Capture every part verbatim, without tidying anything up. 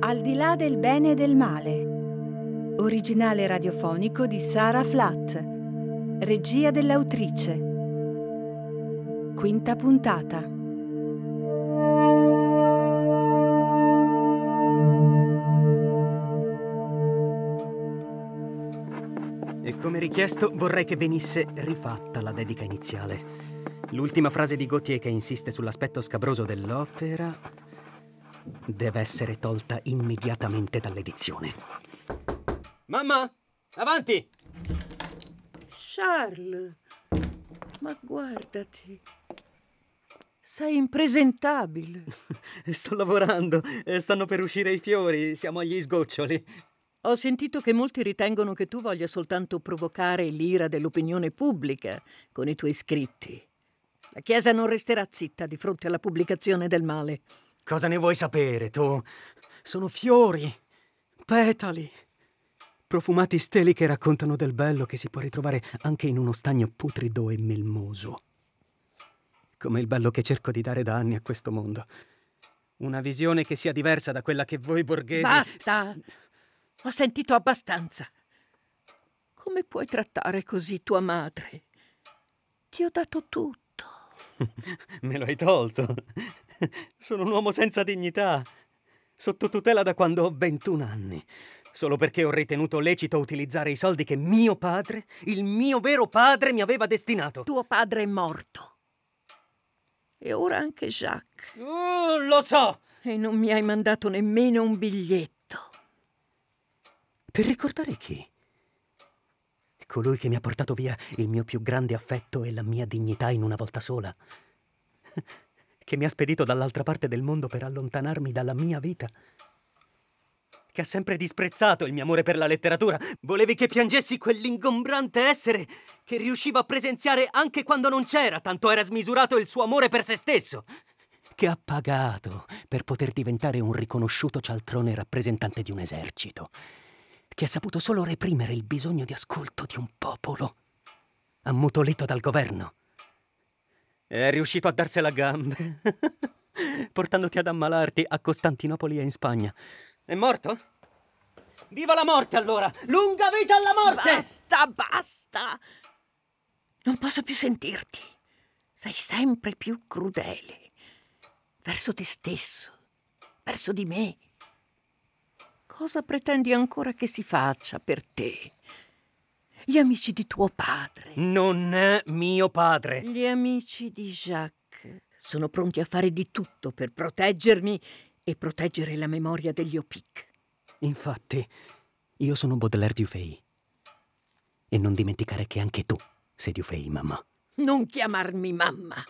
Al di là del bene e del male. Originale radiofonico di Sara Flatt. Regia dell'autrice. Quinta puntata. E come richiesto vorrei che venisse rifatta la dedica iniziale. L'ultima frase di Gautier che insiste sull'aspetto scabroso dell'opera deve essere tolta immediatamente dall'edizione. Mamma, avanti! Charles, ma guardati, sei impresentabile. Sto lavorando, stanno per uscire i fiori, siamo agli sgoccioli. Ho sentito che molti ritengono che tu voglia soltanto provocare l'ira dell'opinione pubblica con i tuoi scritti. La Chiesa non resterà zitta di fronte alla pubblicazione del male. Cosa ne vuoi sapere, tu? Sono fiori, petali, profumati steli che raccontano del bello che si può ritrovare anche in uno stagno putrido e melmoso. Come il bello che cerco di dare da anni a questo mondo. Una visione che sia diversa da quella che voi borghesi... Basta! Ho sentito abbastanza. Come puoi trattare così tua madre? Ti ho dato tutto. Me lo hai tolto. Sono un uomo senza dignità, sotto tutela da quando ho ventuno anni, solo perché ho ritenuto lecito utilizzare i soldi che mio padre, il mio vero padre, mi aveva destinato. Tuo padre è morto. E ora anche Jacques. Oh, lo so! E non mi hai mandato nemmeno un biglietto. Per ricordare chi? Colui che mi ha portato via il mio più grande affetto e la mia dignità in una volta sola. Che mi ha spedito dall'altra parte del mondo per allontanarmi dalla mia vita. Che ha sempre disprezzato il mio amore per la letteratura. Volevi che piangessi quell'ingombrante essere che riusciva a presenziare anche quando non c'era, tanto era smisurato il suo amore per se stesso. Che ha pagato per poter diventare un riconosciuto cialtrone rappresentante di un esercito. Che ha saputo solo reprimere il bisogno di ascolto di un popolo, ammutolito dal governo. È riuscito a darsela a gambe, portandoti ad ammalarti a Costantinopoli e in Spagna. È morto? Viva la morte, allora! Lunga vita alla morte! Basta, basta! Non posso più sentirti. Sei sempre più crudele. Verso te stesso, verso di me. Cosa pretendi ancora che si faccia per te? Gli amici di tuo padre. Non è mio padre. Gli amici di Jacques sono pronti a fare di tutto per proteggermi e proteggere la memoria degli Opic. Infatti, io sono Baudelaire Dufay. E non dimenticare che anche tu sei Dufay, mamma. Non chiamarmi mamma.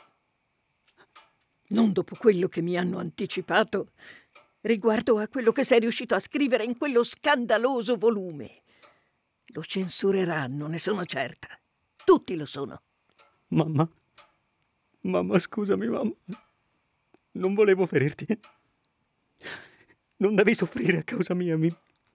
Non dopo quello che mi hanno anticipato riguardo a quello che sei riuscito a scrivere in quello scandaloso volume. Lo censureranno, ne sono certa. Tutti lo sono. Mamma? Mamma, scusami, mamma. Non volevo ferirti. Non devi soffrire a causa mia. Mi...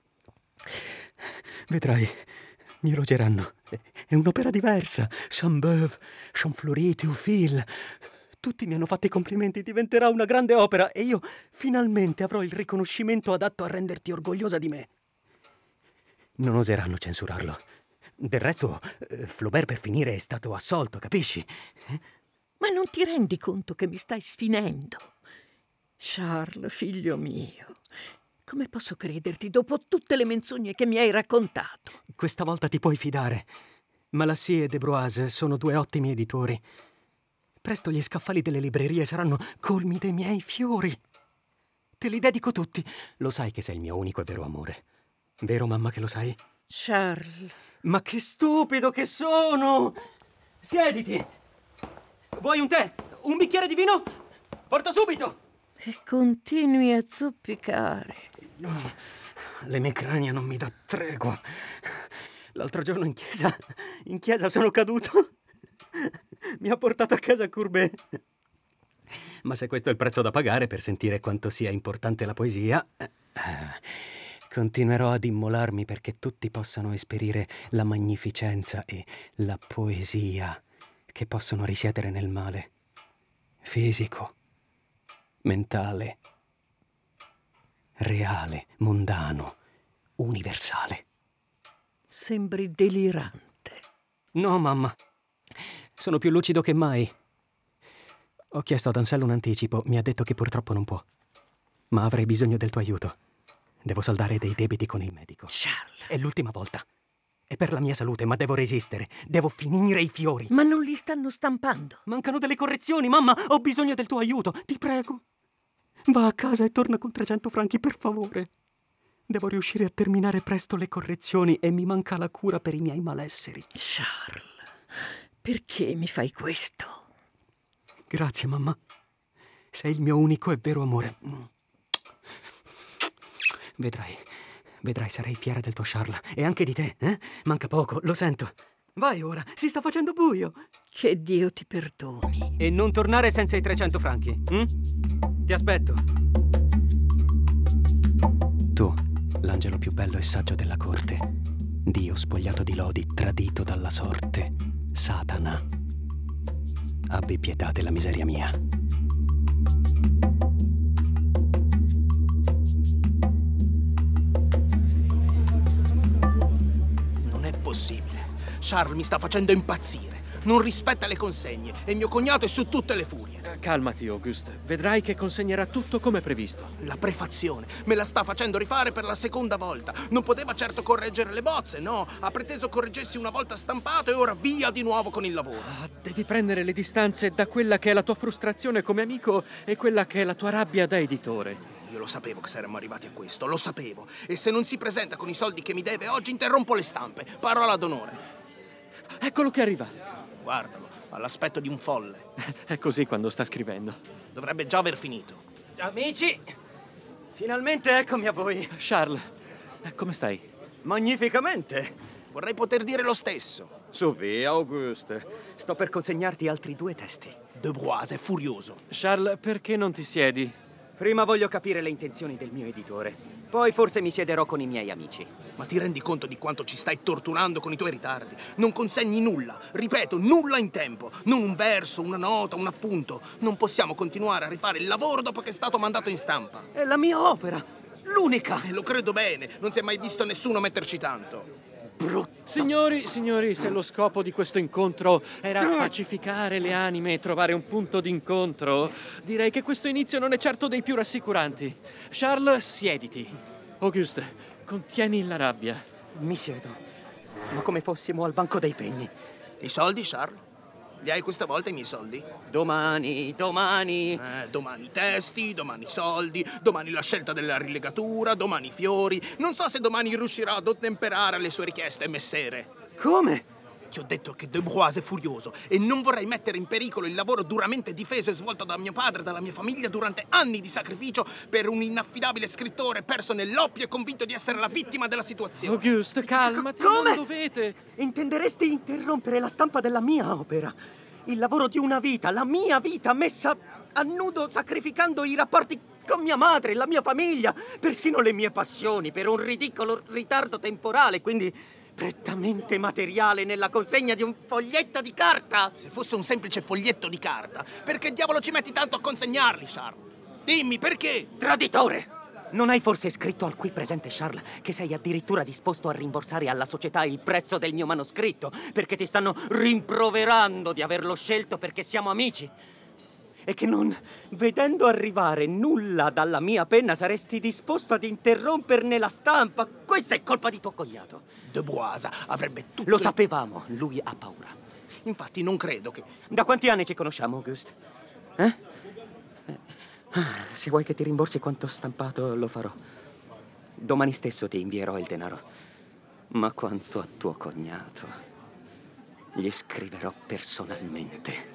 Vedrai, mi elogeranno. È un'opera diversa. Chambeuf, Champfleury, Théophile. Tutti mi hanno fatto i complimenti, diventerà una grande opera e io finalmente avrò il riconoscimento adatto a renderti orgogliosa di me. Non oseranno censurarlo. Del resto, eh, Flaubert per finire è stato assolto, capisci? Eh? Ma non ti rendi conto che mi stai sfinendo? Charles, figlio mio, come posso crederti dopo tutte le menzogne che mi hai raccontato? Questa volta ti puoi fidare. Malassie e De Broise sono due ottimi editori. Presto gli scaffali delle librerie saranno colmi dei miei fiori. Te li dedico tutti. Lo sai che sei il mio unico e vero amore. Vero, mamma, che lo sai? Charles. Ma che stupido che sono! Siediti! Vuoi un tè? Un bicchiere di vino? Porto subito! E continui a zoppicare. No, l'emicrania non mi dà tregua. L'altro giorno in chiesa, in chiesa sono caduto. Mi ha portato a casa Courbet. Ma se questo è il prezzo da pagare per sentire quanto sia importante la poesia, eh, continuerò ad immolarmi perché tutti possano esperire la magnificenza e la poesia che possono risiedere nel male fisico, mentale reale, mondano, universale. Sembri delirante. No, mamma. Sono più lucido che mai. Ho chiesto ad Anselmo un anticipo, mi ha detto che purtroppo non può. Ma avrei bisogno del tuo aiuto. Devo saldare dei debiti con il medico. Charles. È l'ultima volta. È per la mia salute, ma devo resistere. Devo finire i fiori. Ma non li stanno stampando. Mancano delle correzioni, mamma. Ho bisogno del tuo aiuto. Ti prego. Va a casa e torna con trecento franchi, per favore. Devo riuscire a terminare presto le correzioni e mi manca la cura per i miei malesseri. Charles, perché mi fai questo? Grazie, mamma. Sei il mio unico e vero amore. Vedrai, vedrai, sarei fiera del tuo Charles. E anche di te, eh? Manca poco, lo sento. Vai ora, si sta facendo buio. Che Dio ti perdoni. E non tornare senza i trecento franchi, hm? Ti aspetto. Tu, l'angelo più bello e saggio della corte. Dio spogliato di lodi, tradito dalla sorte. Satana. Abbi pietà della miseria mia. Non è possibile. Charles mi sta facendo impazzire. Non rispetta le consegne e mio cognato è su tutte le furie. Calmati, Auguste. Vedrai che consegnerà tutto come previsto. La prefazione me la sta facendo rifare per la seconda volta. Non poteva certo correggere le bozze, no. Ha preteso correggessi una volta stampato e ora via di nuovo con il lavoro. Ah, devi prendere le distanze da quella che è la tua frustrazione come amico e quella che è la tua rabbia da editore. Io lo sapevo che saremmo arrivati a questo, lo sapevo. E se non si presenta con i soldi che mi deve oggi, interrompo le stampe. Parola d'onore. Eccolo che arriva. Guardalo, ha l'aspetto di un folle. È così quando sta scrivendo. Dovrebbe già aver finito. Amici, finalmente eccomi a voi. Charles, come stai? Magnificamente. Vorrei poter dire lo stesso. Su via, Auguste. Sto per consegnarti altri due testi. De Broise è furioso. Charles, perché non ti siedi? Prima voglio capire le intenzioni del mio editore. Poi forse mi siederò con i miei amici. Ma ti rendi conto di quanto ci stai torturando con i tuoi ritardi? Non consegni nulla, ripeto, nulla in tempo. Non un verso, una nota, un appunto. Non possiamo continuare a rifare il lavoro dopo che è stato mandato in stampa. È la mia opera, l'unica. E lo credo bene, non si è mai visto nessuno metterci tanto. Brutta. Signori, signori, se lo scopo di questo incontro era pacificare le anime e trovare un punto d'incontro, direi che questo inizio non è certo dei più rassicuranti. Charles, siediti. Auguste, contieni la rabbia. Mi siedo, ma come fossimo al banco dei pegni. I soldi, Charles? Li hai questa volta i miei soldi? Domani, domani. Eh, domani i testi, domani i soldi, domani la scelta della rilegatura, domani i fiori. Non so se domani riuscirà ad ottemperare alle sue richieste, messere. Come? Ti ho detto che De Broise è furioso e non vorrei mettere in pericolo il lavoro duramente difeso e svolto da mio padre e dalla mia famiglia durante anni di sacrificio per un inaffidabile scrittore perso nell'oppio e convinto di essere la vittima della situazione. Auguste, calmati, Come? non dovete. Intenderesti interrompere la stampa della mia opera? Il lavoro di una vita, la mia vita messa a nudo sacrificando i rapporti con mia madre, la mia famiglia, persino le mie passioni per un ridicolo ritardo temporale, quindi prettamente materiale nella consegna di un foglietto di carta? Se fosse un semplice foglietto di carta, perché diavolo ci metti tanto a consegnarli, Charles? Dimmi, perché? Traditore! Non hai forse scritto al qui presente Charles che sei addirittura disposto a rimborsare alla società il prezzo del mio manoscritto perché ti stanno rimproverando di averlo scelto perché siamo amici? E che non, vedendo arrivare nulla dalla mia penna, saresti disposto ad interromperne la stampa? Questa è colpa di tuo cognato. De Broise avrebbe tutto... Lo il- sapevamo, lui ha paura. Infatti non credo che... Da quanti anni ci conosciamo, Auguste? Eh? Eh, Se vuoi che ti rimborsi quanto stampato, lo farò. Domani stesso ti invierò il denaro. Ma quanto a tuo cognato, gli scriverò personalmente.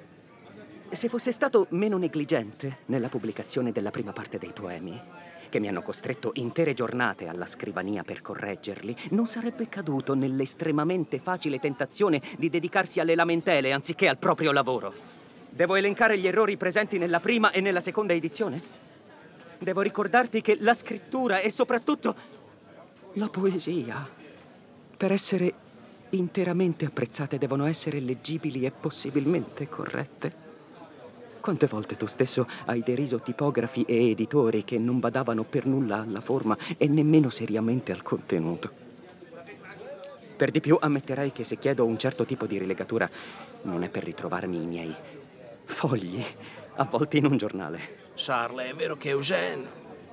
Se fosse stato meno negligente nella pubblicazione della prima parte dei poemi, che mi hanno costretto intere giornate alla scrivania per correggerli, non sarebbe caduto nell'estremamente facile tentazione di dedicarsi alle lamentele anziché al proprio lavoro. Devo elencare gli errori presenti nella prima e nella seconda edizione? Devo ricordarti che la scrittura e soprattutto la poesia, per essere interamente apprezzate, devono essere leggibili e possibilmente corrette. Quante volte tu stesso hai deriso tipografi e editori che non badavano per nulla alla forma e nemmeno seriamente al contenuto. Per di più ammetterai che se chiedo un certo tipo di rilegatura non è per ritrovarmi i miei fogli avvolti in un giornale. Charles, è vero che Eugène...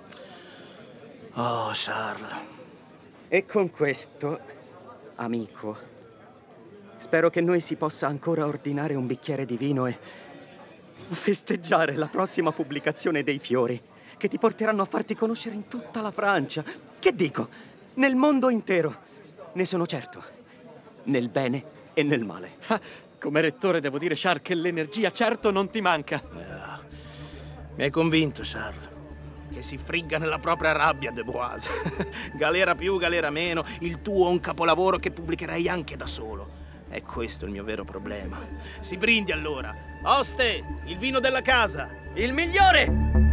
Oh, Charles. E con questo, amico, spero che noi si possa ancora ordinare un bicchiere di vino e festeggiare la prossima pubblicazione dei fiori, che ti porteranno a farti conoscere in tutta la Francia. Che dico? Nel mondo intero. Ne sono certo. Nel bene e nel male. Ah, come rettore devo dire, Charles, che l'energia certo non ti manca. Ah, mi hai convinto, Charles. Che si frigga nella propria rabbia, De Boise. Galera più, galera meno. Il tuo è un capolavoro che pubblicherei anche da solo. È questo il mio vero problema. Si brindi allora. Oste, il vino della casa. Il migliore!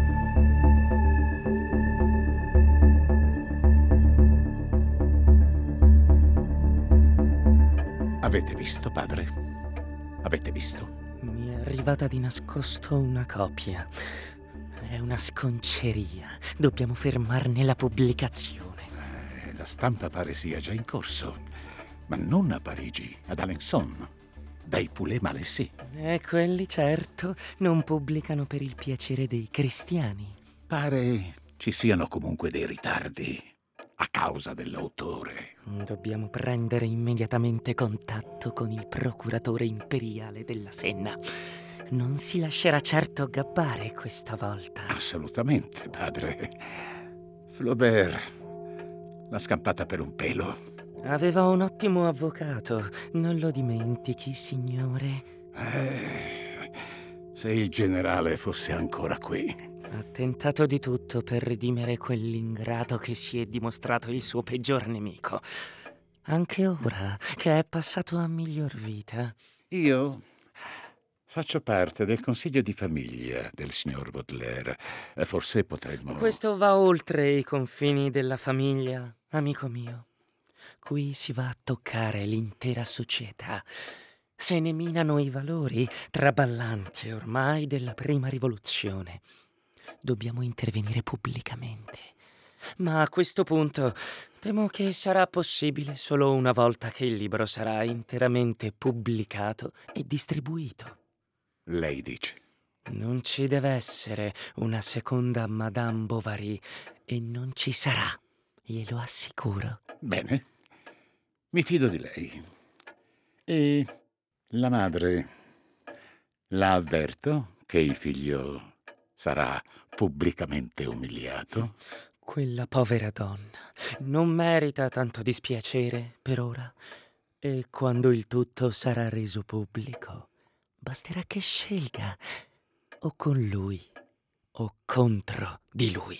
Avete visto, padre? Avete visto? Mi è arrivata di nascosto una copia. È una sconceria. Dobbiamo fermarne la pubblicazione. Eh, la stampa pare sia già in corso. Ma non a Parigi, ad Alençon. Dai Poulet-Malessy. E quelli, certo, non pubblicano per il piacere dei cristiani. Pare ci siano comunque dei ritardi a causa dell'autore. Dobbiamo prendere immediatamente contatto con il procuratore imperiale della Senna. Non si lascerà certo gabbare questa volta. Assolutamente, padre. Flaubert l'ha scampata per un pelo. Aveva un ottimo avvocato, non lo dimentichi, signore. Eh, se il generale fosse ancora qui. Ha tentato di tutto per redimere quell'ingrato che si è dimostrato il suo peggior nemico. Anche ora, che è passato a miglior vita. Io faccio parte del consiglio di famiglia del signor Baudelaire. Forse potremmo... Questo va oltre i confini della famiglia, amico mio. Qui si va a toccare l'intera società. Se ne minano i valori traballanti ormai della prima rivoluzione. Dobbiamo intervenire pubblicamente. Ma a questo punto temo che sarà possibile solo una volta che il libro sarà interamente pubblicato e distribuito. Lei dice? Non ci deve essere una seconda Madame Bovary e non ci sarà, glielo assicuro. Bene. Mi fido di lei. E la madre la avverto che il figlio sarà pubblicamente umiliato? Quella povera donna non merita tanto dispiacere per ora. E quando il tutto sarà reso pubblico, basterà che scelga o con lui o contro di lui.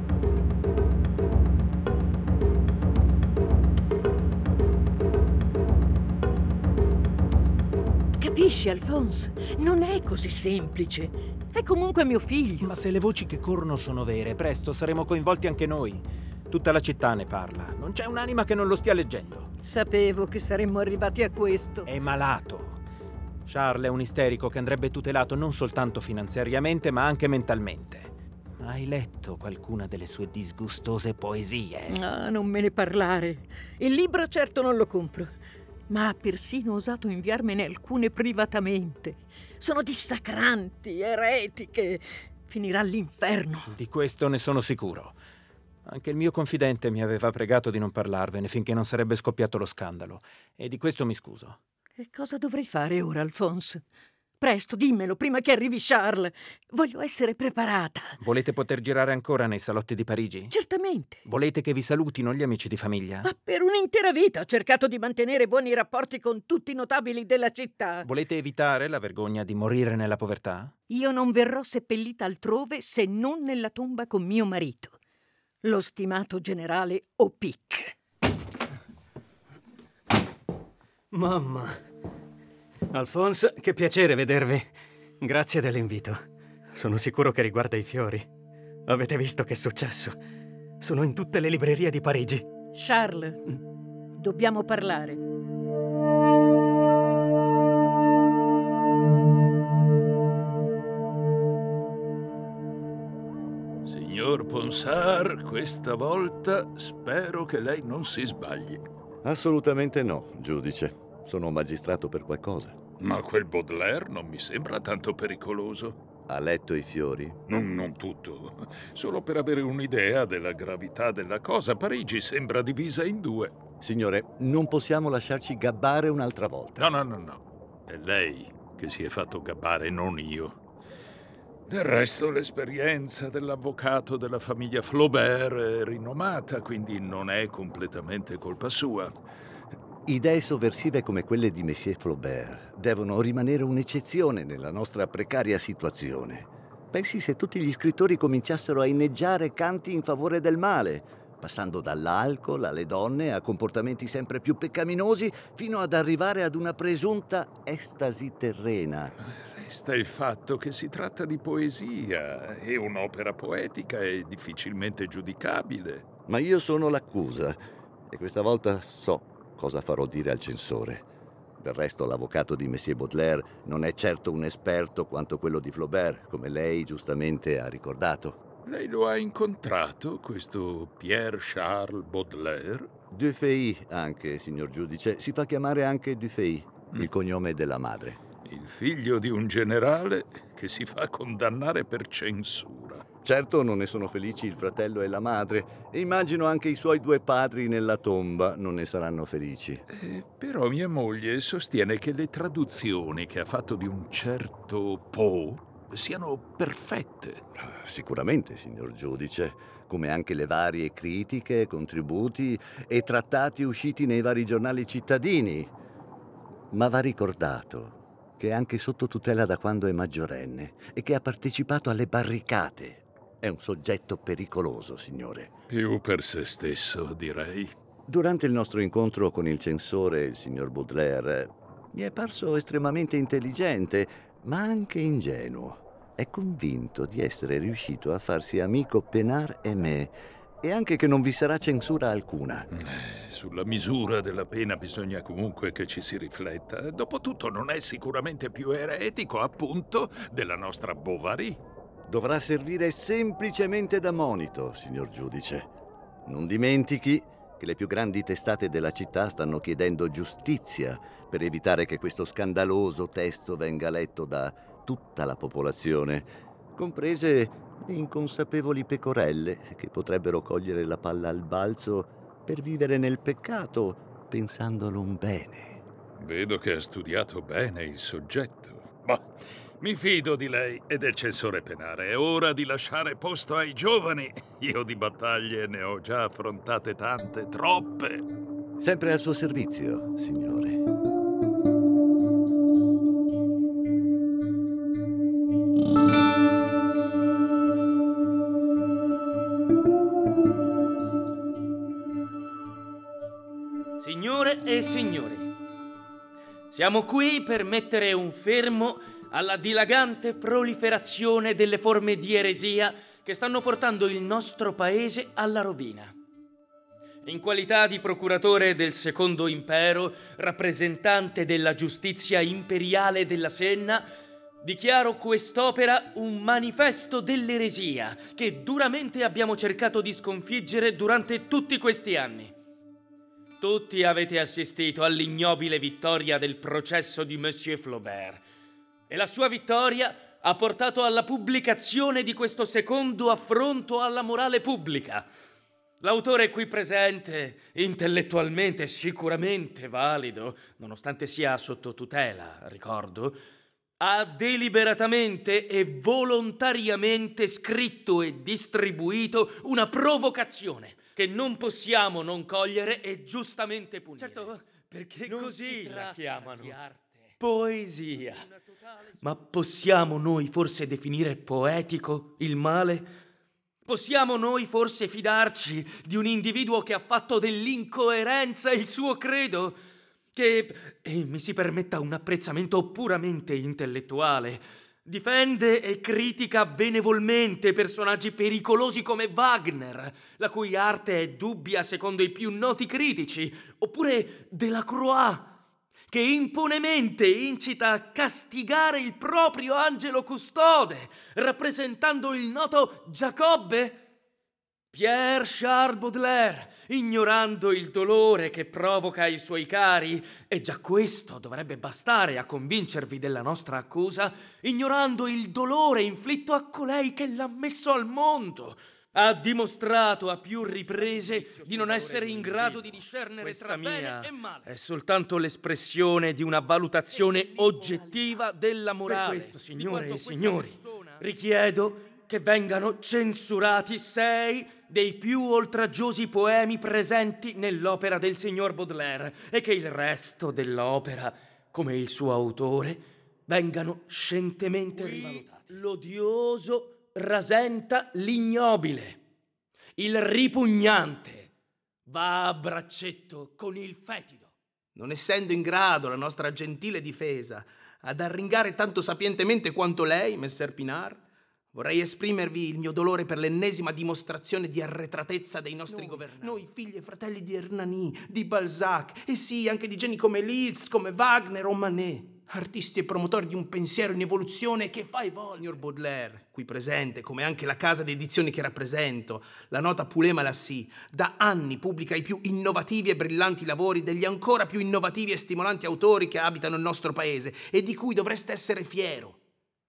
Capisci, Alphonse? Non è così semplice. È comunque mio figlio. Ma se le voci che corrono sono vere, presto saremo coinvolti anche noi. Tutta la città ne parla. Non c'è un'anima che non lo stia leggendo. Sapevo che saremmo arrivati a questo. È malato. Charles è un isterico che andrebbe tutelato non soltanto finanziariamente, ma anche mentalmente. Hai letto qualcuna delle sue disgustose poesie? Ah, non me ne parlare. Il libro certo non lo compro, ma ha persino osato inviarmene alcune privatamente. Sono dissacranti, eretiche. Finirà all'inferno. Di questo ne sono sicuro. Anche il mio confidente mi aveva pregato di non parlarvene finché non sarebbe scoppiato lo scandalo. E di questo mi scuso. E cosa dovrei fare ora, Alphonse? Presto, dimmelo, prima che arrivi Charles. Voglio essere preparata. Volete poter girare ancora nei salotti di Parigi? Certamente. Volete che vi salutino gli amici di famiglia? Ma per un'intera vita ho cercato di mantenere buoni rapporti con tutti i notabili della città. Volete evitare la vergogna di morire nella povertà? Io non verrò seppellita altrove se non nella tomba con mio marito, lo stimato generale Opic. Mamma. Alphonse, che piacere vedervi. Grazie dell'invito. Sono sicuro che riguarda i fiori. Avete visto che è successo? Sono in tutte le librerie di Parigi. Charles, dobbiamo parlare. Signor Ponsard, questa volta spero che lei non si sbagli. Assolutamente no, giudice. Sono magistrato per qualcosa. Ma quel Baudelaire non mi sembra tanto pericoloso. Ha letto i fiori? Non, non tutto. Solo per avere un'idea della gravità della cosa, Parigi sembra divisa in due. Signore, non possiamo lasciarci gabbare un'altra volta. No, no, no, no. È lei che si è fatto gabbare, non io. Del resto l'esperienza dell'avvocato della famiglia Flaubert è rinomata, quindi non è completamente colpa sua. Idee sovversive come quelle di Monsieur Flaubert devono rimanere un'eccezione nella nostra precaria situazione. Pensi se tutti gli scrittori cominciassero a inneggiare canti in favore del male, passando dall'alcol alle donne a comportamenti sempre più peccaminosi fino ad arrivare ad una presunta estasi terrena. Resta il fatto che si tratta di poesia e un'opera poetica è difficilmente giudicabile. Ma io sono l'accusa e questa volta so cosa farò dire al censore. Del resto l'avvocato di Monsieur Baudelaire non è certo un esperto quanto quello di Flaubert, come lei giustamente ha ricordato. Lei lo ha incontrato, questo Pierre Charles Baudelaire? Dufay anche, signor giudice. Si fa chiamare anche Dufay, mm. il cognome della madre. Il figlio di un generale che si fa condannare per censura. Certo non ne sono felici il fratello e la madre, e immagino anche i suoi due padri nella tomba non ne saranno felici. Eh, però mia moglie sostiene che le traduzioni che ha fatto di un certo Poe siano perfette. Sicuramente, signor giudice, come anche le varie critiche, contributi e trattati usciti nei vari giornali cittadini. Ma va ricordato che è anche sotto tutela da quando è maggiorenne e che ha partecipato alle barricate. È un soggetto pericoloso, signore. Più per se stesso, direi. Durante il nostro incontro con il censore, il signor Baudelaire, mi è parso estremamente intelligente, ma anche ingenuo. È convinto di essere riuscito a farsi amico Penard e me, e anche che non vi sarà censura alcuna. Eh, sulla misura della pena bisogna comunque che ci si rifletta. Dopotutto non è sicuramente più eretico, appunto, della nostra Bovary. Dovrà servire semplicemente da monito, signor giudice. Non dimentichi che le più grandi testate della città stanno chiedendo giustizia per evitare che questo scandaloso testo venga letto da tutta la popolazione, comprese le inconsapevoli pecorelle che potrebbero cogliere la palla al balzo per vivere nel peccato pensandolo un bene. Vedo che ha studiato bene il soggetto. Boh. Mi fido di lei e del censore penale. È ora di lasciare posto ai giovani. Io di battaglie ne ho già affrontate tante, troppe. Sempre al suo servizio, signore. Signore e signori, siamo qui per mettere un fermo alla dilagante proliferazione delle forme di eresia che stanno portando il nostro paese alla rovina. In qualità di procuratore del Secondo Impero, rappresentante della giustizia imperiale della Senna, dichiaro quest'opera un manifesto dell'eresia che duramente abbiamo cercato di sconfiggere durante tutti questi anni. Tutti avete assistito all'ignobile vittoria del processo di Monsieur Flaubert. E la sua vittoria ha portato alla pubblicazione di questo secondo affronto alla morale pubblica. L'autore qui presente, intellettualmente sicuramente valido, nonostante sia sotto tutela, ricordo, ha deliberatamente e volontariamente scritto e distribuito una provocazione che non possiamo non cogliere e giustamente punire. Certo, perché non così la chiamano. Poesia. Ma possiamo noi forse definire poetico il male? Possiamo noi forse fidarci di un individuo che ha fatto dell'incoerenza il suo credo? Che, e mi si permetta un apprezzamento puramente intellettuale, difende e critica benevolmente personaggi pericolosi come Wagner, la cui arte è dubbia secondo i più noti critici, oppure Delacroix, che impunemente incita a castigare il proprio angelo custode, rappresentando il noto Giacobbe? Pierre Charles Baudelaire, ignorando il dolore che provoca ai suoi cari, e già questo dovrebbe bastare a convincervi della nostra accusa, ignorando il dolore inflitto a colei che l'ha messo al mondo, ha dimostrato a più riprese di non essere in grado di discernere tra bene e male. È soltanto l'espressione di una valutazione oggettiva della morale. Per questo, signore e signori, richiedo che vengano censurati sei dei più oltraggiosi poemi presenti nell'opera del signor Baudelaire e che il resto dell'opera, come il suo autore, vengano scientemente rivalutati. L'odioso rasenta l'ignobile, il ripugnante va a braccetto con il fetido. Non essendo in grado la nostra gentile difesa ad arringare tanto sapientemente quanto lei, messer Pinard, vorrei esprimervi il mio dolore per l'ennesima dimostrazione di arretratezza dei nostri noi, governanti. Noi figli e fratelli di Hernani, di Balzac, e sì, anche di geni come Liszt, come Wagner o Manet. Artisti e promotori di un pensiero in evoluzione che fa evolvere. Signor Baudelaire, qui presente, come anche la casa di edizioni che rappresento, la nota Poulet Malassis, da anni pubblica i più innovativi e brillanti lavori degli ancora più innovativi e stimolanti autori che abitano il nostro paese e di cui dovreste essere fiero.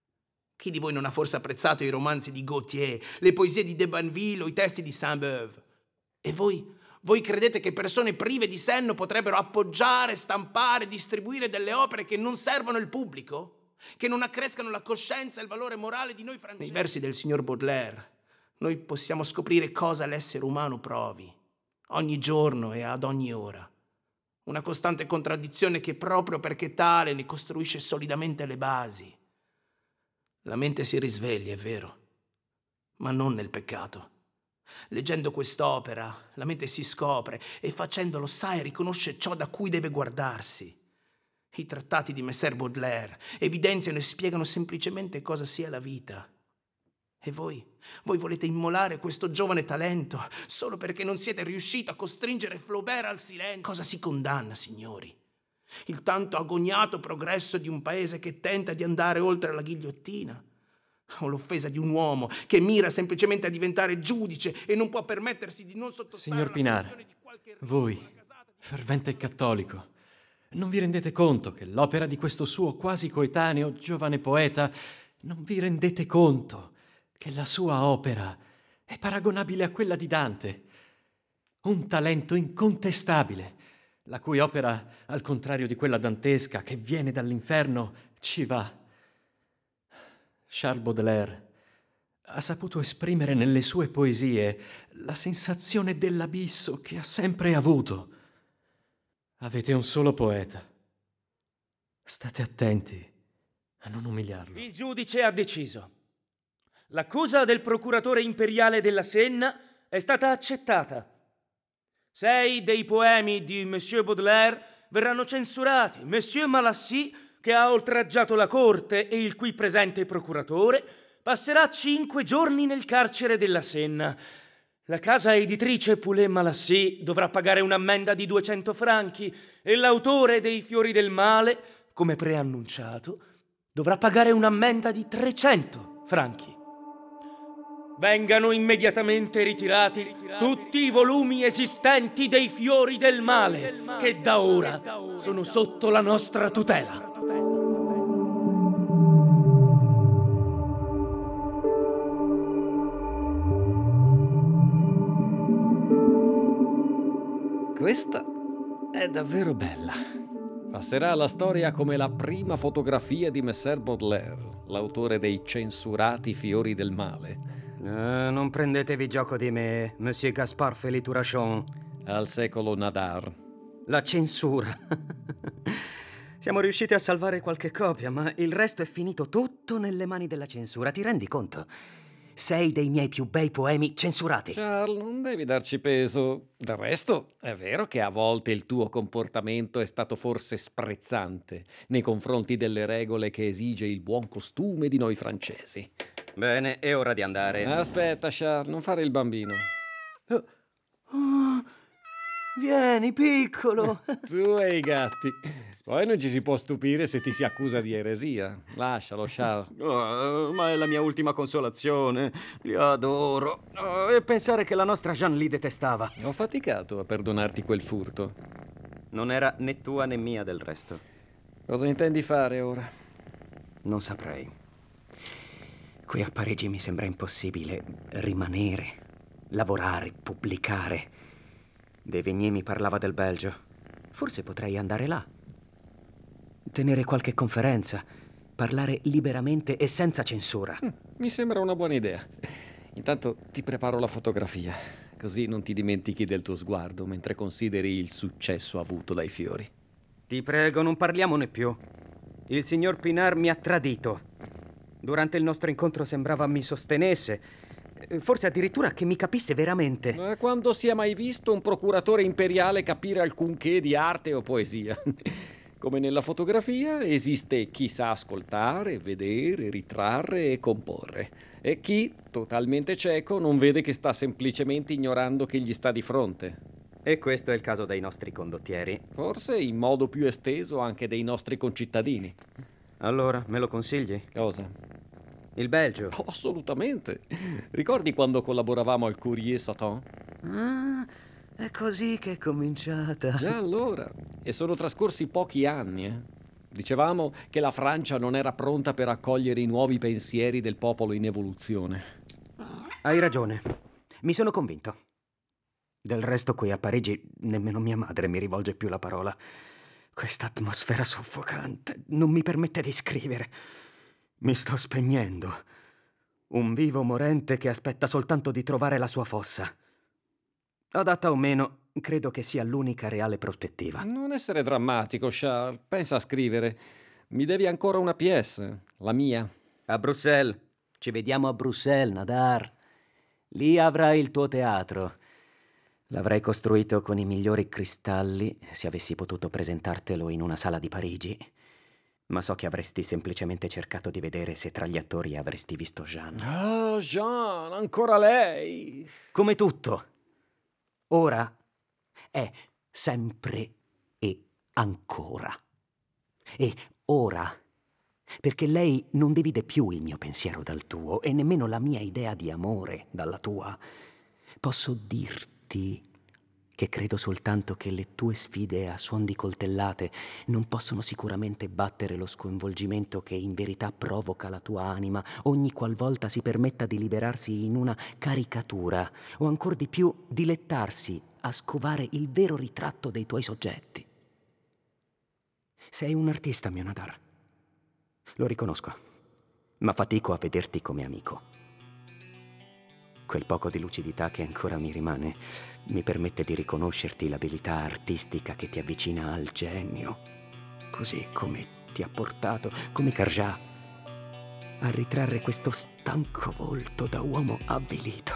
Chi di voi non ha forse apprezzato i romanzi di Gautier, le poesie di De Banville o i testi di Sainte-Beuve? E voi? Voi credete che persone prive di senno potrebbero appoggiare, stampare, distribuire delle opere che non servono il pubblico? Che non accrescano la coscienza e il valore morale di noi francesi? Nei versi del signor Baudelaire noi possiamo scoprire cosa l'essere umano provi, ogni giorno e ad ogni ora. Una costante contraddizione che proprio perché tale ne costruisce solidamente le basi. La mente si risveglia, è vero, ma non nel peccato. Leggendo quest'opera, la mente si scopre e facendolo sa e riconosce ciò da cui deve guardarsi. I trattati di Messer Baudelaire evidenziano e spiegano semplicemente cosa sia la vita. E voi? Voi volete immolare questo giovane talento solo perché non siete riusciti a costringere Flaubert al silenzio? Cosa si condanna, signori? Il tanto agognato progresso di un paese che tenta di andare oltre la ghigliottina? O l'offesa di un uomo che mira semplicemente a diventare giudice e non può permettersi di non sottostare Signor Pinard, voi, fervente cattolico, non vi rendete conto che l'opera di questo suo quasi coetaneo giovane poeta, non vi rendete conto che la sua opera è paragonabile a quella di Dante? Un talento incontestabile, la cui opera, al contrario di quella dantesca che viene dall'inferno, ci va. Charles Baudelaire ha saputo esprimere nelle sue poesie la sensazione dell'abisso che ha sempre avuto. Avete un solo poeta. State attenti a non umiliarlo. Il giudice ha deciso. L'accusa del procuratore imperiale della Senna è stata accettata. Sei dei poemi di Monsieur Baudelaire verranno censurati. Monsieur Malassis, che ha oltraggiato la corte e il qui presente procuratore, passerà cinque giorni nel carcere della Senna. La casa editrice Poulet Malassis dovrà pagare un'ammenda di duecento franchi e l'autore dei Fiori del Male, come preannunciato, dovrà pagare un'ammenda di trecento franchi. Vengano immediatamente ritirati, ritirati tutti i volumi esistenti dei Fiori del Male, del male che da ora sono sotto la nostra tutela. Questa è davvero bella. Passerà alla storia come la prima fotografia di Messer Baudelaire, l'autore dei censurati Fiori del Male. Uh, non prendetevi gioco di me, Monsieur Gaspard Félix-Tourachon. Al secolo Nadar. La censura. Siamo riusciti a salvare qualche copia, ma il resto è finito tutto nelle mani della censura. Ti rendi conto? Sei dei miei più bei poemi censurati. Charles, non devi darci peso. Del resto, è vero che a volte il tuo comportamento è stato forse sprezzante nei confronti delle regole che esige il buon costume di noi francesi. Bene, è ora di andare. Aspetta, Charles, non fare il bambino. Oh, oh, Vieni, piccolo. Tu e i gatti. Poi non ci si può stupire se ti si accusa di eresia. Lascialo, Charles. Oh, ma è la mia ultima consolazione. Li adoro. Oh, e pensare che la nostra Jean li detestava. Ho faticato a perdonarti quel furto. Non era né tua né mia, del resto. Cosa intendi fare ora? Non saprei. Qui a Parigi mi sembra impossibile rimanere, lavorare, pubblicare. De Vigny mi parlava del Belgio. Forse potrei andare là. Tenere qualche conferenza. Parlare liberamente e senza censura. Mm, mi sembra una buona idea. Intanto ti preparo la fotografia. Così non ti dimentichi del tuo sguardo mentre consideri il successo avuto dai fiori. Ti prego, non parliamone più. Il signor Pinard mi ha tradito. Durante il nostro incontro sembrava mi sostenesse. Forse addirittura che mi capisse veramente. Ma quando si è mai visto un procuratore imperiale capire alcunché di arte o poesia? Come nella fotografia esiste chi sa ascoltare, vedere, ritrarre e comporre. E chi, totalmente cieco, non vede che sta semplicemente ignorando che gli sta di fronte. E questo è il caso dei nostri condottieri. Forse in modo più esteso anche dei nostri concittadini. Allora, me lo consigli? Cosa? Il Belgio? Oh, assolutamente. Ricordi quando collaboravamo al Courrier Satan? Ah, è così che è cominciata. Già allora. E sono trascorsi pochi anni, eh. Dicevamo che la Francia non era pronta per accogliere i nuovi pensieri del popolo in evoluzione. Hai ragione. Mi sono convinto. Del resto qui a Parigi nemmeno mia madre mi rivolge più la parola. Questa atmosfera soffocante non mi permette di scrivere. Mi sto spegnendo. Un vivo morente che aspetta soltanto di trovare la sua fossa. Adatta o meno, credo che sia l'unica reale prospettiva. Non essere drammatico, Charles. Pensa a scrivere. Mi devi ancora una pièce, la mia. A Bruxelles. Ci vediamo a Bruxelles, Nadar. Lì avrai il tuo teatro. L'avrei costruito con i migliori cristalli se avessi potuto presentartelo in una sala di Parigi. Ma so che avresti semplicemente cercato di vedere se tra gli attori avresti visto Jean. Oh, Jean, ancora lei! Come tutto. Ora è sempre e ancora. E ora, perché lei non divide più il mio pensiero dal tuo e nemmeno la mia idea di amore dalla tua, posso dirti che credo soltanto che le tue sfide a suon di coltellate non possono sicuramente battere lo sconvolgimento che in verità provoca la tua anima ogni qualvolta si permetta di liberarsi in una caricatura o ancor di più dilettarsi a scovare il vero ritratto dei tuoi soggetti. Sei un artista, mio Nadar. Lo riconosco, ma fatico a vederti come amico. Quel poco di lucidità che ancora mi rimane mi permette di riconoscerti l'abilità artistica che ti avvicina al genio, così come ti ha portato, come Carjat, a ritrarre questo stanco volto da uomo avvilito.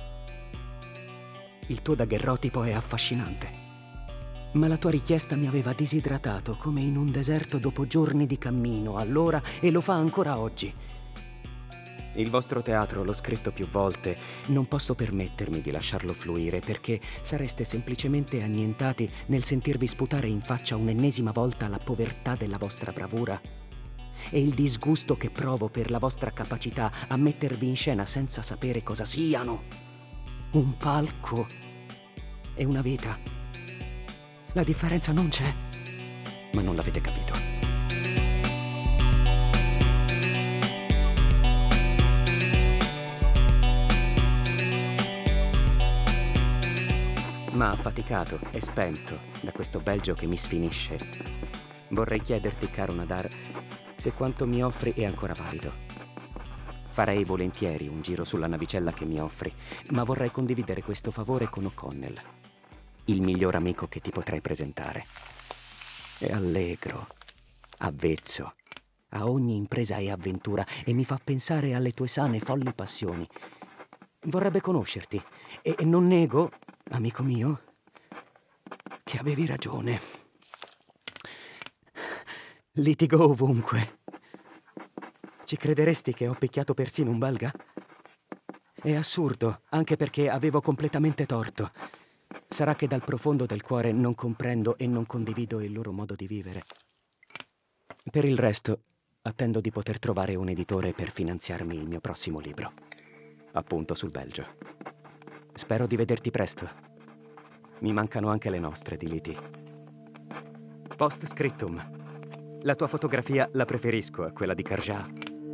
Il tuo daguerrotipo è affascinante, ma la tua richiesta mi aveva disidratato come in un deserto dopo giorni di cammino, allora, e lo fa ancora oggi. Il vostro teatro l'ho scritto più volte, non posso permettermi di lasciarlo fluire perché sareste semplicemente annientati nel sentirvi sputare in faccia un'ennesima volta la povertà della vostra bravura e il disgusto che provo per la vostra capacità a mettervi in scena senza sapere cosa siano. Un palco e una vita. La differenza non c'è, ma non l'avete capito. Ma affaticato e spento da questo Belgio che mi sfinisce, vorrei chiederti, caro Nadar, se quanto mi offri è ancora valido. Farei volentieri un giro sulla navicella che mi offri, ma vorrei condividere questo favore con O'Connell, il miglior amico che ti potrei presentare. È allegro, avvezzo a ogni impresa e avventura e mi fa pensare alle tue sane folli passioni. Vorrebbe conoscerti e non nego, amico mio, che avevi ragione. Litigo ovunque. Ci crederesti che ho picchiato persino un belga? È assurdo, anche perché avevo completamente torto. Sarà che dal profondo del cuore non comprendo e non condivido il loro modo di vivere. Per il resto, attendo di poter trovare un editore per finanziarmi il mio prossimo libro, appunto sul Belgio. Spero di vederti presto. Mi mancano anche le nostre di liti. Post scriptum. La tua fotografia la preferisco a quella di Carjat.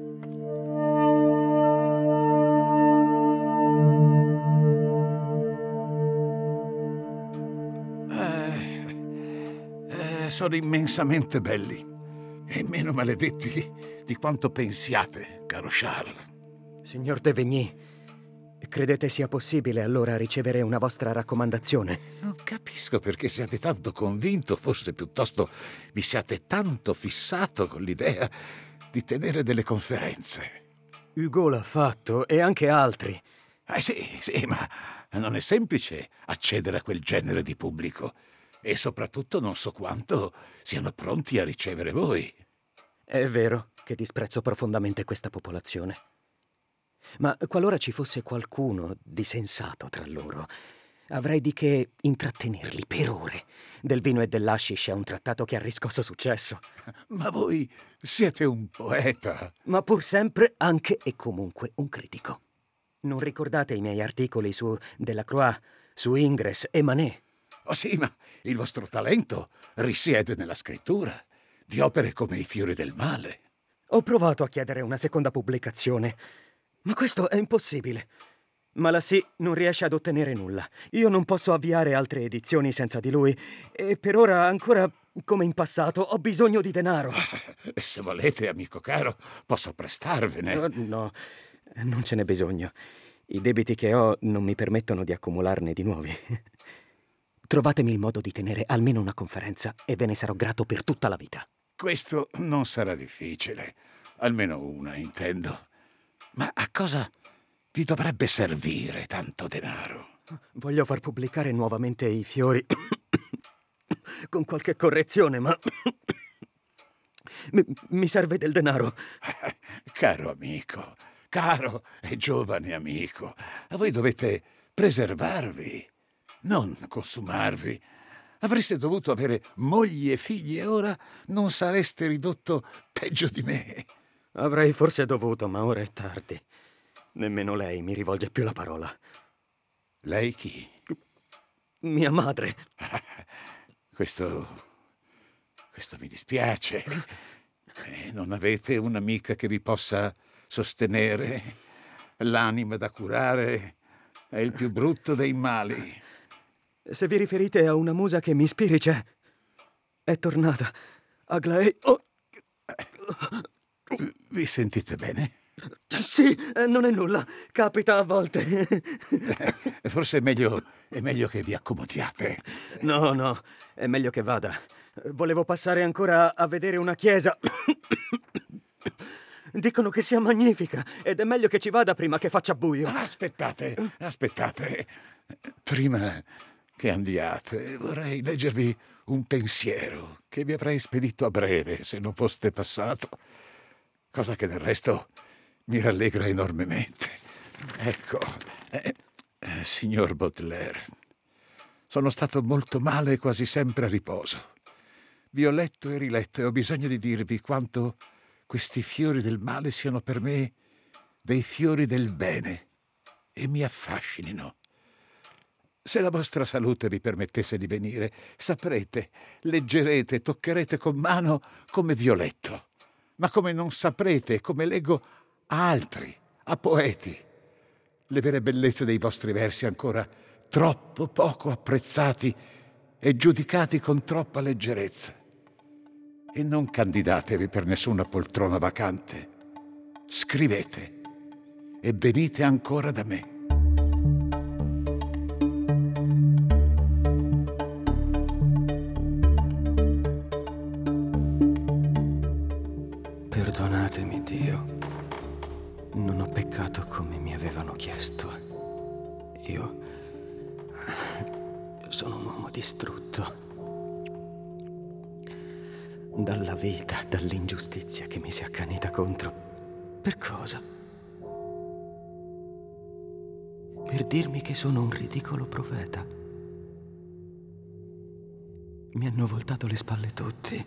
Eh, eh, sono immensamente belli. E meno maledetti di quanto pensiate, caro Charles. Signor de Vigny, credete sia possibile allora ricevere una vostra raccomandazione? Non capisco perché siate tanto convinto, forse piuttosto vi siate tanto fissato con l'idea di tenere delle conferenze. Hugo l'ha fatto e anche altri. Eh sì, sì, ma non è semplice accedere a quel genere di pubblico. E soprattutto non so quanto siano pronti a ricevere voi. È vero che disprezzo profondamente questa popolazione. Ma qualora ci fosse qualcuno di sensato tra loro, avrei di che intrattenerli per ore. Del vino e dell'hashish è un trattato che ha riscosso successo. Ma voi siete un poeta. Ma pur sempre anche e comunque un critico. Non ricordate i miei articoli su Delacroix, su Ingres e Manet? Oh sì, ma il vostro talento risiede nella scrittura di opere come I fiori del male. Ho provato a chiedere una seconda pubblicazione, ma questo è impossibile. Malassi non riesce ad ottenere nulla. Io non posso avviare altre edizioni senza di lui e per ora ancora, come in passato, ho bisogno di denaro. Se volete, amico caro, posso prestarvene. No, no, non ce n'è bisogno. I debiti che ho non mi permettono di accumularne di nuovi. Trovatemi il modo di tenere almeno una conferenza e ve ne sarò grato per tutta la vita. Questo non sarà difficile. Almeno una, intendo. Ma a cosa vi dovrebbe servire tanto denaro? Voglio far pubblicare nuovamente I fiori con qualche correzione, ma mi, mi serve del denaro. Caro amico, caro e giovane amico, voi dovete preservarvi, non consumarvi. Avreste dovuto avere mogli e figli e ora non sareste ridotto peggio di me. Avrei forse dovuto, ma ora è tardi. Nemmeno lei mi rivolge più la parola. Lei chi? Mia madre. Questo... questo mi dispiace. Eh, non avete un'amica che vi possa sostenere? L'anima da curare è il più brutto dei mali. Se vi riferite a una musa che mi ispiri, c'è. È tornata. Aglaé... Oh. Vi sentite bene? Sì, non è nulla. Capita a volte. Forse è meglio, è meglio che vi accomodiate. No, no, è meglio che vada. Volevo passare ancora a vedere una chiesa. Dicono che sia magnifica ed è meglio che ci vada prima che faccia buio. Aspettate, aspettate. Prima che andiate, vorrei leggervi un pensiero che vi avrei spedito a breve se non foste passato. Cosa che del resto mi rallegra enormemente. Ecco, eh, eh, signor Baudelaire, sono stato molto male quasi sempre a riposo. Vi ho letto e riletto e ho bisogno di dirvi quanto questi fiori del male siano per me dei fiori del bene e mi affascinino. Se la vostra salute vi permettesse di venire, saprete, leggerete, toccherete con mano come vi ho letto, ma come non saprete, come leggo a altri, a poeti. Le vere bellezze dei vostri versi ancora troppo poco apprezzati e giudicati con troppa leggerezza. E non candidatevi per nessuna poltrona vacante. Scrivete e venite ancora da me. Perdonatemi, Dio. Non ho peccato come mi avevano chiesto. Io sono un uomo distrutto dalla vita, dall'ingiustizia che mi si è accanita contro. Per cosa? Per dirmi che sono un ridicolo profeta. Mi hanno voltato le spalle tutti.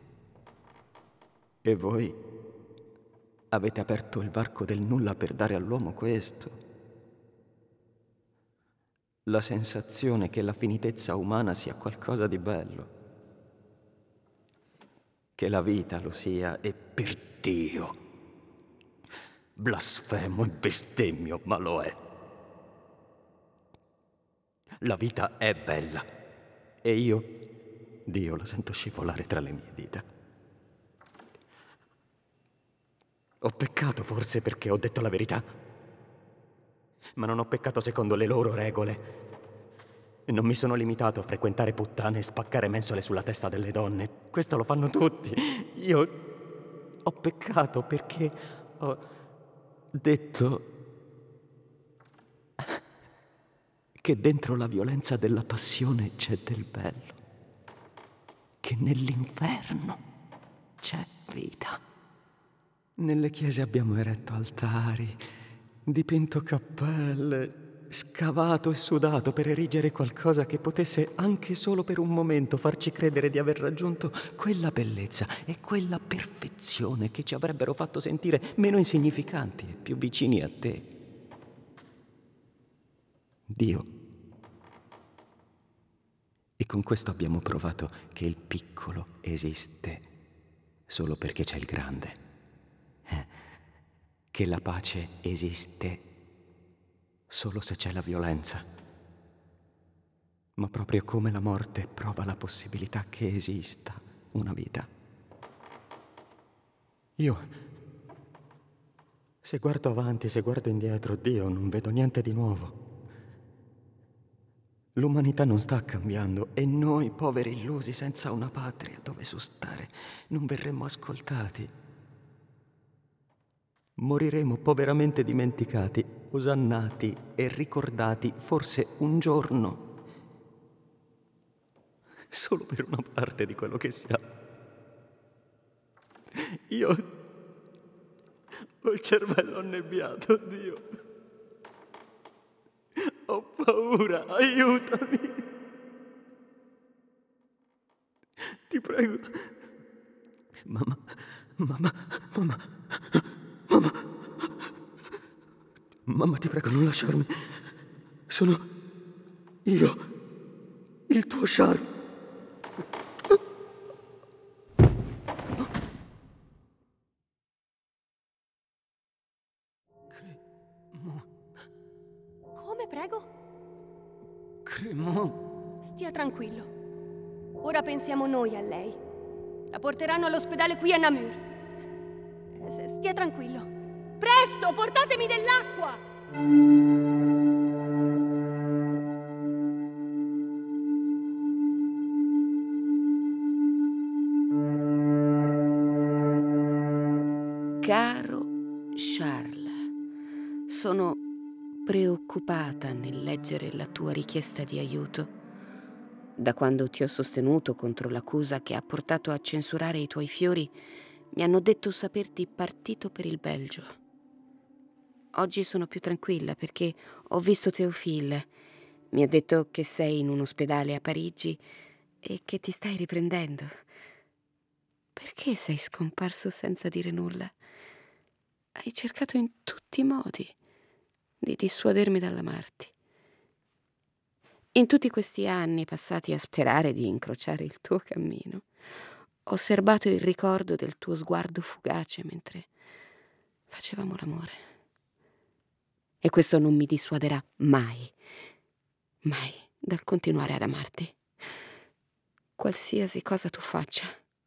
E voi avete aperto il varco del nulla per dare all'uomo questo. La sensazione che la finitezza umana sia qualcosa di bello. Che la vita lo sia, e per Dio, blasfemo e bestemmio, ma lo è. La vita è bella e io, Dio, la sento scivolare tra le mie dita. Ho peccato forse perché ho detto la verità, ma non ho peccato secondo le loro regole. E non mi sono limitato a frequentare puttane e spaccare mensole sulla testa delle donne. Questo lo fanno tutti. Io ho peccato perché ho detto che dentro la violenza della passione c'è del bello, che nell'inferno c'è vita. Nelle chiese abbiamo eretto altari, dipinto cappelle, scavato e sudato per erigere qualcosa che potesse anche solo per un momento farci credere di aver raggiunto quella bellezza e quella perfezione che ci avrebbero fatto sentire meno insignificanti e più vicini a te. Dio. E con questo abbiamo provato che il piccolo esiste solo perché c'è il grande, eh? Che la pace esiste solo se c'è la violenza, ma proprio come la morte prova la possibilità che esista una vita. Io, se guardo avanti, se guardo indietro, Dio, non vedo niente di nuovo. L'umanità non sta cambiando e noi, poveri illusi, senza una patria dove sostare, non verremo ascoltati. Moriremo poveramente dimenticati, osannati e ricordati forse un giorno, solo per una parte di quello che siamo. Io ho il cervello annebbiato, Dio. Ho paura, aiutami. Ti prego. Mamma, mamma, mamma, mamma. Mamma, ti prego, non lasciarmi. Sono io, il tuo Charles. Come, prego? Cremon. Stia tranquillo. Ora pensiamo noi a lei. La porteranno all'ospedale qui a Namur. S- Stia tranquillo. Presto, portatemi dell'acqua! Caro Charles, sono preoccupata nel leggere la tua richiesta di aiuto. Da quando ti ho sostenuto contro l'accusa che ha portato a censurare i tuoi fiori, mi hanno detto saperti partito per il Belgio. Oggi sono più tranquilla perché ho visto Théophile. Mi ha detto che sei in un ospedale a Parigi e che ti stai riprendendo. Perché sei scomparso senza dire nulla? Hai cercato in tutti i modi di dissuadermi dall'amarti. In tutti questi anni passati a sperare di incrociare il tuo cammino, ho serbato il ricordo del tuo sguardo fugace mentre facevamo l'amore. E questo non mi dissuaderà mai, mai dal continuare ad amarti. Qualsiasi cosa tu faccia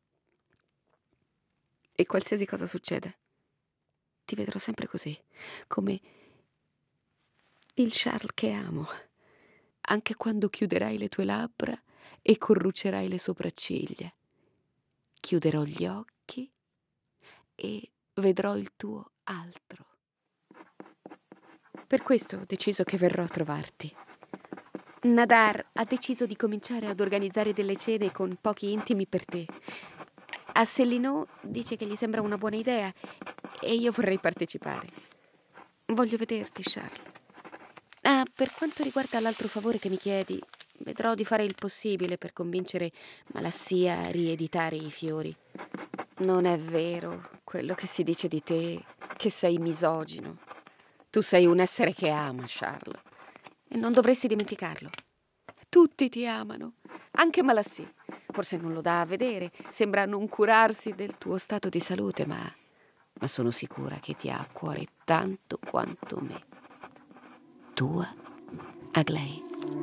e qualsiasi cosa succeda, ti vedrò sempre così, come il Charles che amo, anche quando chiuderai le tue labbra e corrucerai le sopracciglia. Chiuderò gli occhi e vedrò il tuo altro. Per questo ho deciso che verrò a trovarti. Nadar ha deciso di cominciare ad organizzare delle cene con pochi intimi per te. A Célineau dice che gli sembra una buona idea e io vorrei partecipare. Voglio vederti, Charles. Ah, per quanto riguarda l'altro favore che mi chiedi, Vedrò di fare il possibile per convincere Malassia a rieditare i fiori. Non è vero quello che si dice di te, che sei misogino. Tu sei un essere che ama, Charles, e non dovresti dimenticarlo. Tutti ti amano, anche Malassia. Forse non lo dà a vedere, sembra non curarsi del tuo stato di salute, ma, ma sono sicura che ti ha a cuore tanto quanto me. Tua Aglaé.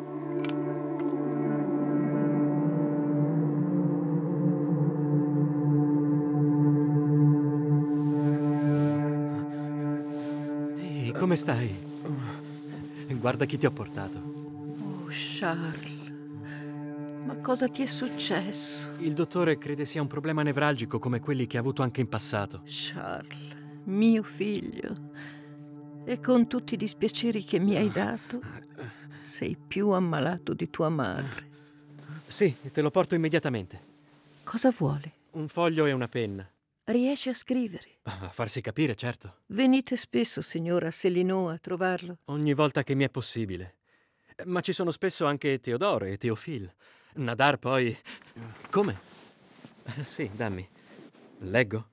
Ehi, come stai? Guarda chi ti ho portato. Oh, Charles. Ma cosa ti è successo? Il dottore crede sia un problema nevralgico come quelli che ha avuto anche in passato. Charles, mio figlio, e con tutti i dispiaceri che mi hai dato, sei più ammalato di tua madre. Sì, te lo porto immediatamente. Cosa vuole? Un foglio e una penna. Riesce a scrivere? A farsi capire, certo. Venite spesso, signora Célineau, a trovarlo? Ogni volta che mi è possibile. Ma ci sono spesso anche Teodoro e Teofil. Nadar poi... Come? Sì, dammi. Leggo.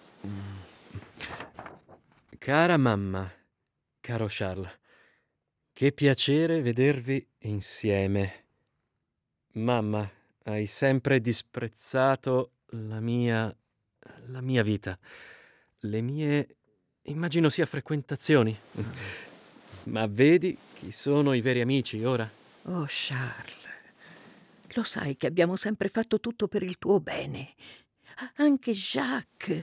Cara mamma, caro Charles, che piacere vedervi insieme. Mamma, hai sempre disprezzato la mia... la mia vita. Le mie... immagino sia frequentazioni. Ma vedi chi sono i veri amici ora? Oh, Charles. Lo sai che abbiamo sempre fatto tutto per il tuo bene. Anche Jacques.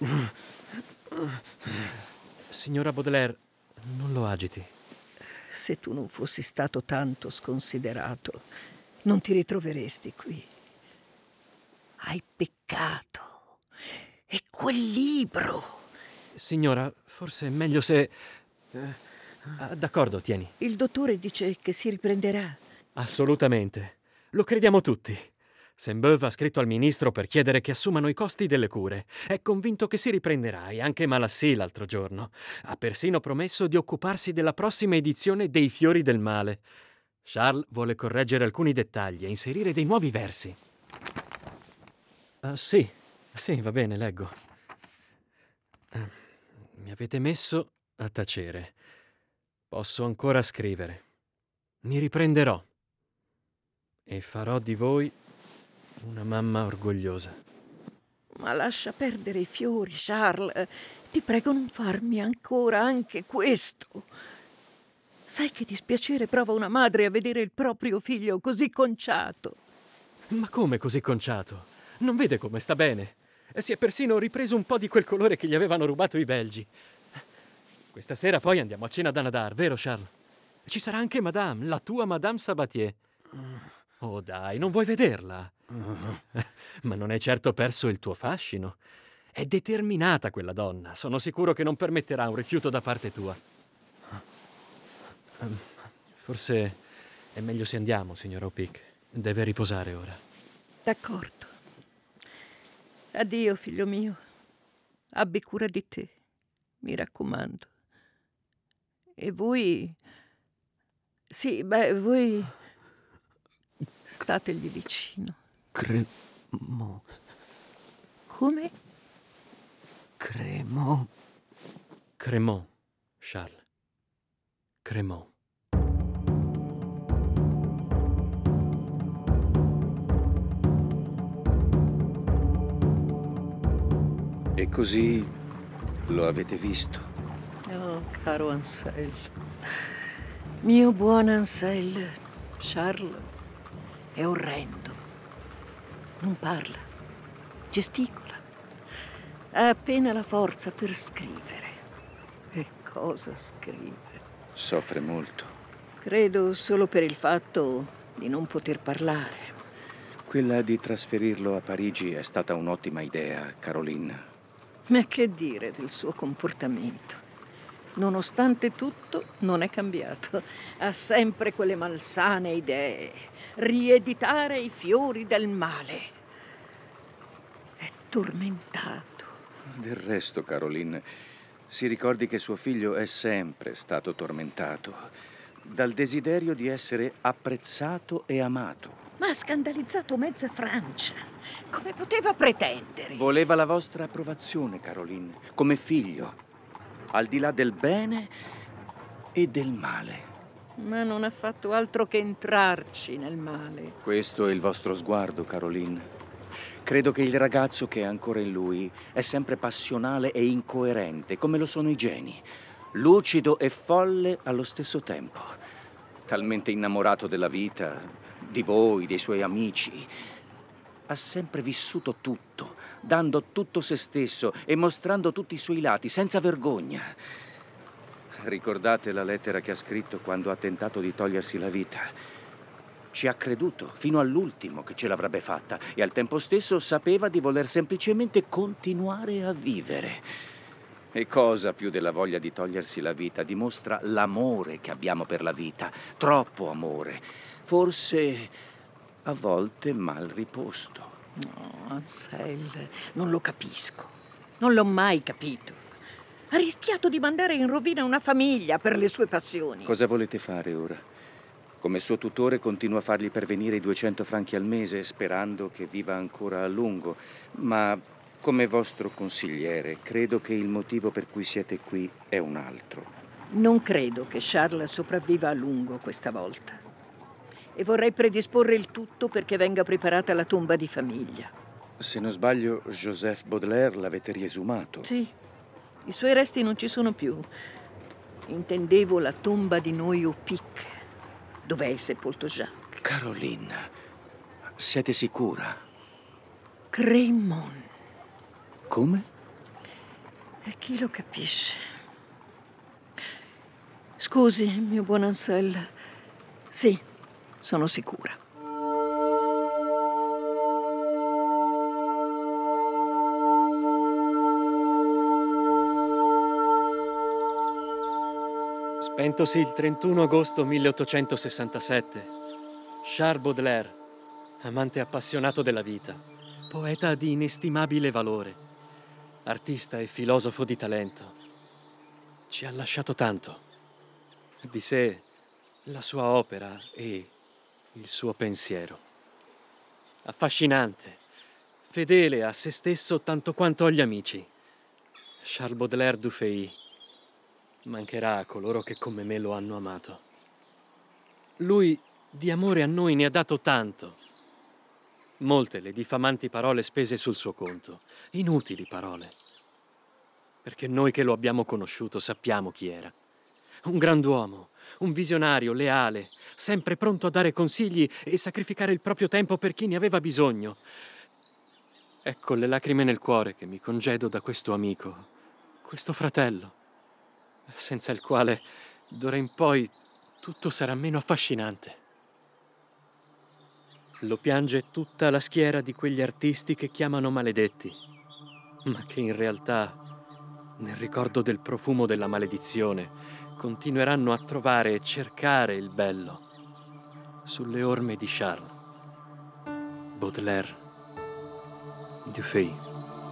Signora Baudelaire, non lo agiti. Se tu non fossi stato tanto sconsiderato, non ti ritroveresti qui. Hai peccato. E quel libro. Signora, forse è meglio se... Ah, d'accordo, tieni. Il dottore dice che si riprenderà. Assolutamente. Lo crediamo tutti. Sainte-Beuve ha scritto al ministro per chiedere che assumano i costi delle cure. È convinto che si riprenderà, e anche Malassie l'altro giorno. Ha persino promesso di occuparsi della prossima edizione dei Fiori del Male. Charles vuole correggere alcuni dettagli e inserire dei nuovi versi. Uh, sì, sì, va bene, leggo. Uh, mi avete messo a tacere. Posso ancora scrivere. Mi riprenderò. E farò di voi una mamma orgogliosa. Ma lascia perdere i fiori, Charles. Ti prego, non farmi ancora anche questo. Sai che dispiacere prova una madre a vedere il proprio figlio così conciato. Ma come così conciato? Non vede come sta bene? Si è persino ripreso un po' di quel colore che gli avevano rubato i belgi. Questa sera poi andiamo a cena da Nadar, vero Charles? Ci sarà anche Madame, la tua Madame Sabatier. Oh dai, non vuoi vederla? Ma non hai certo perso il tuo fascino. È determinata quella donna. Sono sicuro che non permetterà un rifiuto da parte tua. Forse è meglio se andiamo, signora Opic. Deve riposare ora. D'accordo. Addio, figlio mio. Abbi cura di te, mi raccomando. E voi... Sì, beh, voi... Stategli vicino. Cremo. Come? Cremo. Cremont, Charles. Cremont. E così lo avete visto. Oh, caro Ansel. Mio buon Ansel. Charles è orrendo. Non parla. Gesticola. Ha appena la forza per scrivere. E cosa scrive? Soffre molto. Credo solo per il fatto di non poter parlare. Quella di trasferirlo a Parigi è stata un'ottima idea, Caroline. Ma che dire del suo comportamento? Nonostante tutto, non è cambiato. Ha sempre quelle malsane idee. Rieditare i fiori del male. È tormentato. Del resto, Caroline, si ricordi che suo figlio è sempre stato tormentato. dal desiderio di essere apprezzato e amato. Ma ha scandalizzato mezza Francia. Come poteva pretendere? Voleva la vostra approvazione, Caroline, come figlio, al di là del bene e del male. Ma non ha fatto altro che entrarci nel male. Questo è il vostro sguardo, Caroline. Credo che il ragazzo che è ancora in lui è sempre passionale e incoerente, come lo sono i geni. Lucido e folle allo stesso tempo. Talmente innamorato della vita, di voi, dei suoi amici. Ha sempre vissuto tutto, dando tutto se stesso e mostrando tutti i suoi lati, senza vergogna. Ricordate la lettera che ha scritto quando ha tentato di togliersi la vita? Ci ha creduto fino all'ultimo che ce l'avrebbe fatta e al tempo stesso sapeva di voler semplicemente continuare a vivere. E cosa più della voglia di togliersi la vita dimostra l'amore che abbiamo per la vita, troppo amore, forse a volte mal riposto. No, Ansel, non lo capisco, non l'ho mai capito. Ha rischiato di mandare in rovina una famiglia per le sue passioni. Cosa volete fare ora? Come suo tutore continuo a fargli pervenire i duecento franchi al mese, sperando che viva ancora a lungo, ma come vostro consigliere credo che il motivo per cui siete qui è un altro. Non credo che Charles sopravviva a lungo questa volta. E vorrei predisporre il tutto perché venga preparata la tomba di famiglia. Se non sbaglio, Joseph Baudelaire l'avete riesumato. Sì. I suoi resti non ci sono più. Intendevo la tomba di Noyau-Pic, dove è sepolto Jacques. Caroline, siete sicura? Crémon. Come? E chi lo capisce? Scusi, mio buon Ansel. Sì, sono sicura. Spentosi il trentuno agosto milleottocentosessantasette, Charles Baudelaire, amante appassionato della vita, poeta di inestimabile valore, artista e filosofo di talento, ci ha lasciato tanto. Di sé, la sua opera e il suo pensiero. Affascinante, fedele a se stesso tanto quanto agli amici. Charles Baudelaire Dufay mancherà a coloro che come me lo hanno amato. Lui di amore a noi ne ha dato tanto. Molte le diffamanti parole spese sul suo conto, inutili parole. Perché noi che lo abbiamo conosciuto sappiamo chi era. Un grand'uomo, un visionario, leale, sempre pronto a dare consigli e sacrificare il proprio tempo per chi ne aveva bisogno. Ecco le lacrime nel cuore che mi congedo da questo amico, questo fratello, senza il quale d'ora in poi tutto sarà meno affascinante. Lo piange tutta la schiera di quegli artisti che chiamano maledetti, ma che in realtà, nel ricordo del profumo della maledizione, continueranno a trovare e cercare il bello sulle orme di Charles Baudelaire Dufay.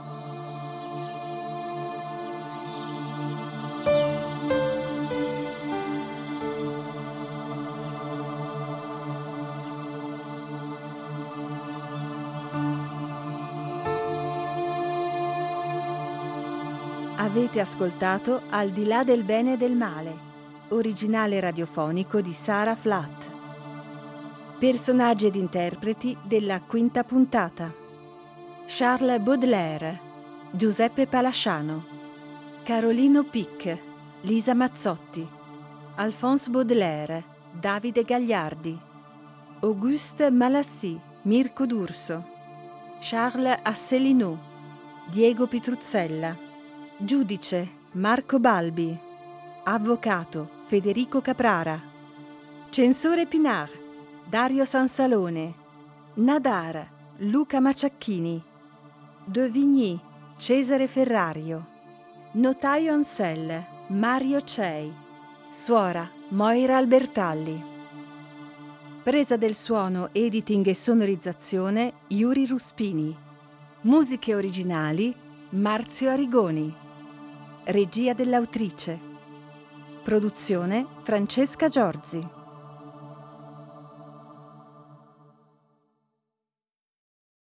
Avete ascoltato Al di là del bene e del male, originale radiofonico di Sarah Flatt. Personaggi ed interpreti della quinta puntata: Charles Baudelaire, Giuseppe Palasciano, Carolino Pic, Lisa Mazzotti, Alphonse Baudelaire, Davide Gagliardi, Auguste Malassi, Mirko D'Urso, Charles Asselineau, Diego Pitruzzella, Giudice Marco Balbi, Avvocato Federico Caprara, Censore Pinar Dario Sansalone, Nadar Luca Maciacchini, Dovigny Cesare Ferrario, Notaio Ansel Mario Cei, Suora Moira Albertalli. Presa del suono, editing e sonorizzazione Yuri Ruspini. Musiche originali Marzio Arigoni. Regia dell'autrice. Produzione Francesca Giorzi.